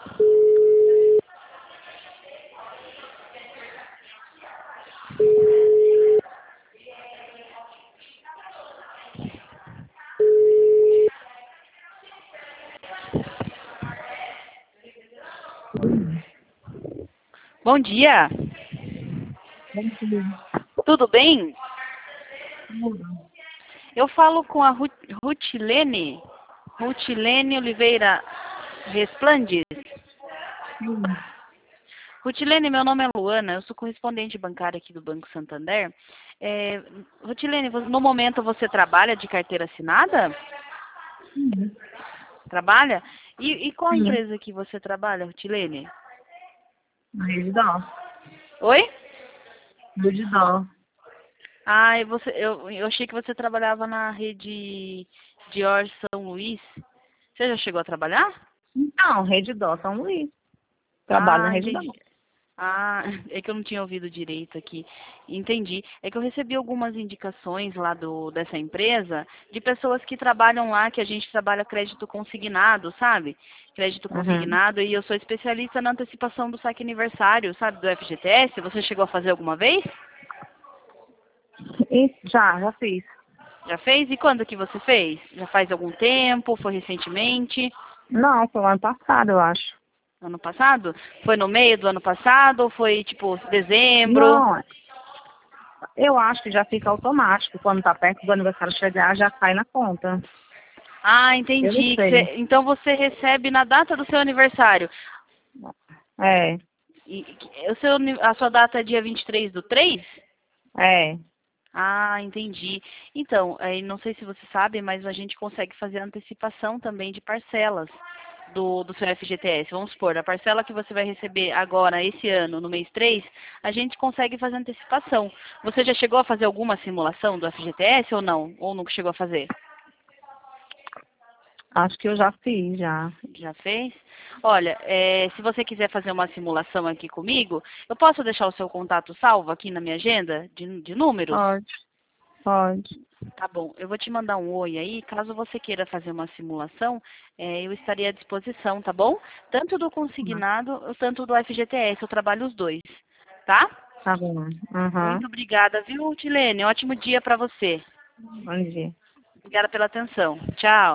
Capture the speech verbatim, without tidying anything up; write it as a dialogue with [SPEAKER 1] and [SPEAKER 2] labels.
[SPEAKER 1] Bom dia.
[SPEAKER 2] Bom dia.
[SPEAKER 1] Tudo bem?
[SPEAKER 2] Tudo.
[SPEAKER 1] Eu falo com a Ru- Rutilene. Rutilene Oliveira Resplandes.
[SPEAKER 2] Sim.
[SPEAKER 1] Rutilene, meu nome é Luana, eu sou correspondente bancária aqui do Banco Santander. É, Rutilene, vo- no momento você trabalha de carteira assinada?
[SPEAKER 2] Sim.
[SPEAKER 1] Trabalha? E, e qual a
[SPEAKER 2] Sim.
[SPEAKER 1] empresa que você trabalha, Rutilene?
[SPEAKER 2] Rede Dó.
[SPEAKER 1] Oi?
[SPEAKER 2] Rede Dó.
[SPEAKER 1] Ah, e você, eu, eu achei que você trabalhava na rede Dior São Luís. Você já chegou a trabalhar?
[SPEAKER 2] Não, Rede Dó São Luís. Trabalho na
[SPEAKER 1] Ah,
[SPEAKER 2] Rede Dó.
[SPEAKER 1] entendi. Ah, é que eu não tinha ouvido direito aqui. Entendi. É que eu recebi algumas indicações lá do, dessa empresa de pessoas que trabalham lá, que a gente trabalha crédito consignado, sabe? Crédito
[SPEAKER 2] Uhum.
[SPEAKER 1] consignado, e eu sou especialista na antecipação do saque aniversário, sabe? Do F G T S. Você chegou a fazer alguma vez?
[SPEAKER 2] E já, já fiz.
[SPEAKER 1] Já fez? E quando que você fez? Já faz algum tempo? Foi recentemente?
[SPEAKER 2] Não, foi o ano passado, eu acho.
[SPEAKER 1] Ano passado? Foi no meio do ano passado ou foi tipo dezembro?
[SPEAKER 2] Não, eu acho que já fica automático. Quando tá perto do aniversário chegar, já cai na conta.
[SPEAKER 1] Ah,
[SPEAKER 2] Eu não
[SPEAKER 1] entendi. Que
[SPEAKER 2] sei.
[SPEAKER 1] você- então você recebe na data do seu aniversário.
[SPEAKER 2] É,
[SPEAKER 1] E, que- o seu, ani- a sua data é dia vinte e três do três?
[SPEAKER 2] é.
[SPEAKER 1] Ah, entendi. Então, aí não sei se você sabe, mas a gente consegue fazer antecipação também de parcelas do, do seu F G T S. Vamos supor, a parcela que você vai receber agora, esse ano, no mês três, a gente consegue fazer antecipação. Você já chegou a fazer alguma simulação do F G T S ou não? Ou nunca chegou a fazer?
[SPEAKER 2] Acho que eu já fiz, já.
[SPEAKER 1] Já fez? Olha, é, se você quiser fazer uma simulação aqui comigo, eu posso deixar o seu contato salvo aqui na minha agenda de, de números?
[SPEAKER 2] Pode, pode.
[SPEAKER 1] Tá bom, eu vou te mandar um oi aí. Caso você queira fazer uma simulação, é, eu estaria à disposição, tá bom? Tanto do consignado, tanto do F G T S, eu trabalho os dois, tá?
[SPEAKER 2] Tá bom. Uhum.
[SPEAKER 1] Muito obrigada, viu, Tilene? Ótimo dia para você.
[SPEAKER 2] Bom dia.
[SPEAKER 1] Obrigada pela atenção. Tchau.